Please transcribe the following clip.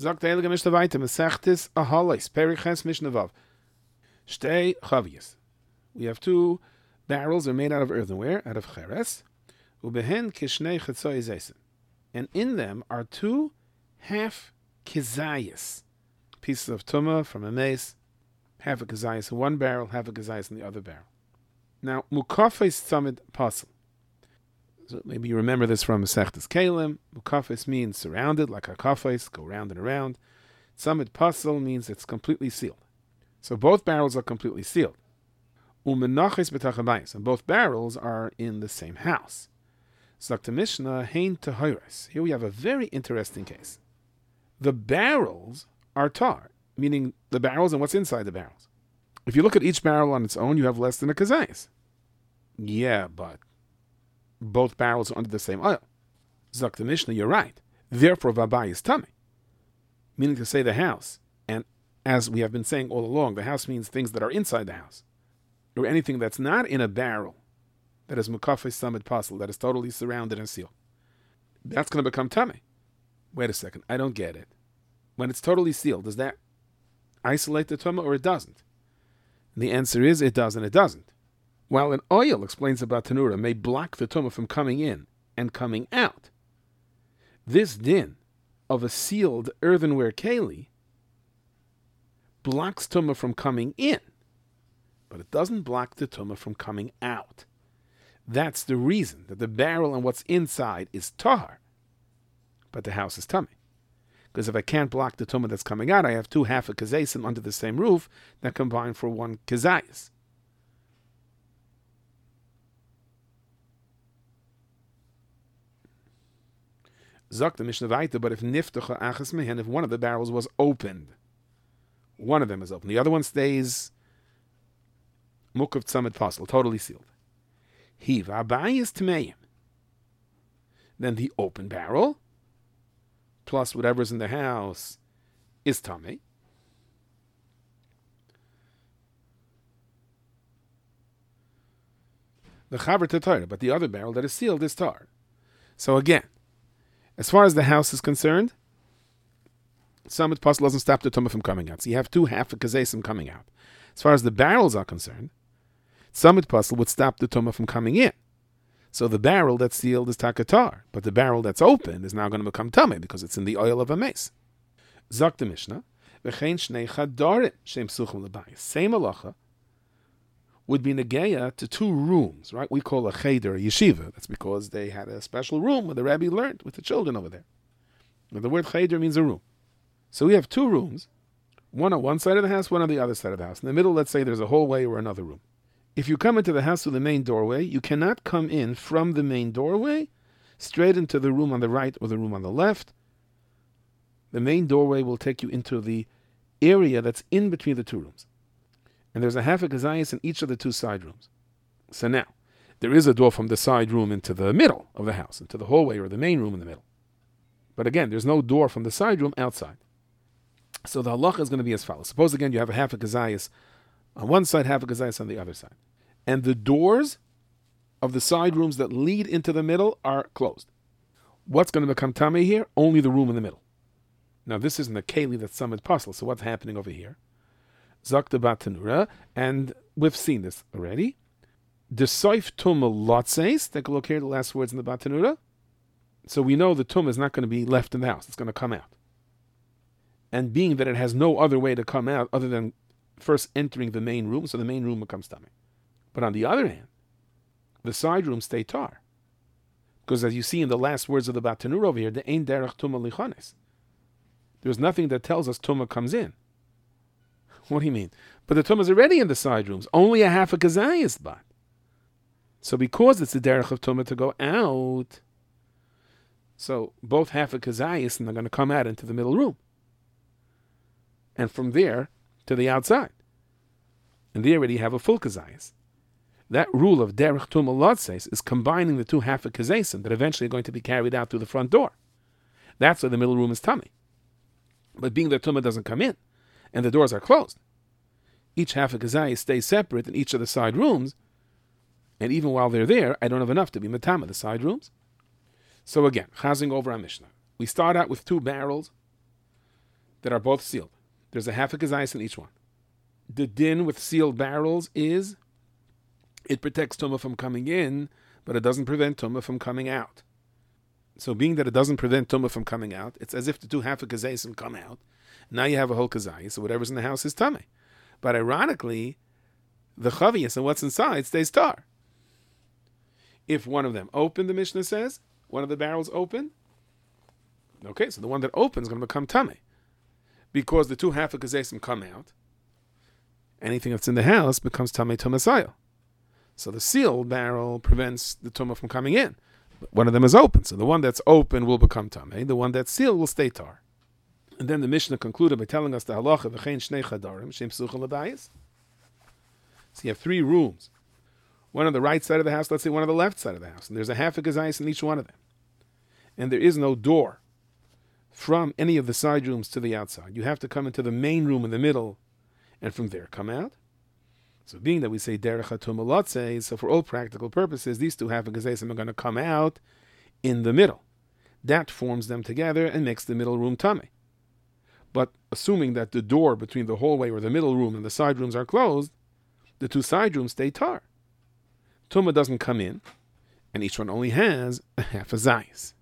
Sagt der Heilige Mishnah weiter, Mesechtes Ahalos, Periches Mishnah Vav. Shtei Chavias. We have two barrels are made out of earthenware, out of cheres. Ubehen kishnei chetzoi zeisen. And in them are two half kizayas, pieces of tumah from a mace, half a kizayas in one barrel, half a kizayas in the other barrel. Now, mukafes tzamid pasel. So maybe you remember this from Masechtas Kalim. Mukafes means surrounded, like hakafes, go round and around. Tzamid pasel means it's completely sealed. So both barrels are completely sealed. Umenaches b'tachabayis, and both barrels are in the same house. Zakta Mishnah hein tahiris. Here we have a very interesting case. The barrels are tar, meaning the barrels and what's inside the barrels. If you look at each barrel on its own, you have less than a kazayas. Yeah, but both barrels are under the same oil. Zakta Mishnah, you're right. Therefore, vabai is tummy, meaning to say the house. And as we have been saying all along, the house means things that are inside the house, or anything that's not in a barrel that is mukafes samid pasel, that is totally surrounded and sealed. That's going to become tummy. Wait a second, I don't get it. When it's totally sealed, does that isolate the tumah or it doesn't? And the answer is it does and it doesn't. While an oil, explains about tanura, may block the tumah from coming in and coming out, this din of a sealed earthenware keli blocks tumah from coming in, but it doesn't block the tumah from coming out. That's the reason that the barrel and what's inside is tahar, but the house is tummy. Because if I can't block the tumah that's coming out, I have two half a kazesim under the same roof that combine for one kazayas. Zok the Mishnah Vaita, but if niftacha achas mehen, if one of the barrels was opened, one of them is open, the other one stays mukav tzamid pasel, totally sealed. Hiv abayis tmeim. Then the open barrel plus whatever's in the house is tamei. The chaver tatar, but the other barrel that is sealed is tar. So again, as far as the house is concerned, tzamid pasel doesn't stop the tumah from coming out. So you have two half a kazesim coming out. As far as the barrels are concerned, tzamid pasel would stop the tumah from coming in. So the barrel that's sealed is takatar, but the barrel that's open is now going to become tameh because it's in the oil of a mace. Zok the Mishnah, v'chein shnei chadarim shem suchim l'bayis. Same halacha would be negeya to two rooms, right? We call a cheder a yeshiva. That's because they had a special room where the Rebbe learned with the children over there. And the word cheder means a room. So we have two rooms, one on one side of the house, one on the other side of the house. In the middle, let's say there's a hallway or another room. If you come into the house through the main doorway, you cannot come in from the main doorway straight into the room on the right or the room on the left. The main doorway will take you into the area that's in between the two rooms. And there's a half a kazayas in each of the two side rooms. So now, there is a door from the side room into the middle of the house, into the hallway or the main room in the middle. But again, there's no door from the side room outside. So the halacha is going to be as follows. Suppose again you have a half a kazayas on one side, half a kazayas on the other side. And the doors of the side rooms that lead into the middle are closed. What's going to become tamei here? Only the room in the middle. Now this isn't a keli that's tzamid pasel, so what's happening over here? Zakta batanura, and we've seen this already. The soif tumah lotzeis, take a look here, the last words in the batanura. So we know the tumah is not going to be left in the house, it's going to come out. And being that it has no other way to come out other than first entering the main room, so the main room becomes tamei. But on the other hand, the side rooms stay tar. Because as you see in the last words of the batanura over here, the ein derech tumah lichanes. There's nothing that tells us tumah comes in. What do you mean? But the tumah is already in the side rooms. Only a half a kazayas but. So because it's the derech of tumah to go out, so both half a kazayas and they're going to come out into the middle room. And from there to the outside. And there already have a full kazayas. That rule of derech tumah lotzeis is combining the two half a kazasim that eventually are going to be carried out through the front door. That's why the middle room is tummy. But being that tumah doesn't come in, and the doors are closed, each half a kazayis stays separate in each of the side rooms, and even while they're there, I don't have enough to be matama the side rooms. So again, chazing over our Mishnah. We start out with two barrels that are both sealed. There's a half a kazayis in each one. The din with sealed barrels is it protects tumah from coming in, but it doesn't prevent tumah from coming out. So being that it doesn't prevent tumah from coming out, it's as if the two half a kazayis come out. Now you have a whole kazayis, so whatever's in the house is tameh. But ironically, the chavias and what's inside stays tar. If one of them open, the Mishnah says, one of the barrels open, okay, so the one that opens is going to become tameh. Because the two half a kazayis come out, anything that's in the house becomes tameh tumasayil. So the sealed barrel prevents the tumah from coming in. One of them is open, so the one that's open will become tameh. The one that's sealed will stay tar. And then the Mishnah concluded by telling us the halacha v'chein shnei chadarim shem psucha l'bayis. So you have 3 rooms, one on the right side of the house, let's say one on the left side of the house, and there's a half a kazayis in each one of them, and there is no door from any of the side rooms to the outside. You have to come into the main room in the middle, and from there come out. So being that we say derech hatumah lotzei, so for all practical purposes, these two half a kazayis are going to come out in the middle. That forms them together and makes the middle room tameh. But assuming that the door between the hallway or the middle room and the side rooms are closed, the 2 side rooms stay tar. Tumah doesn't come in, and each one only has a half a zayis.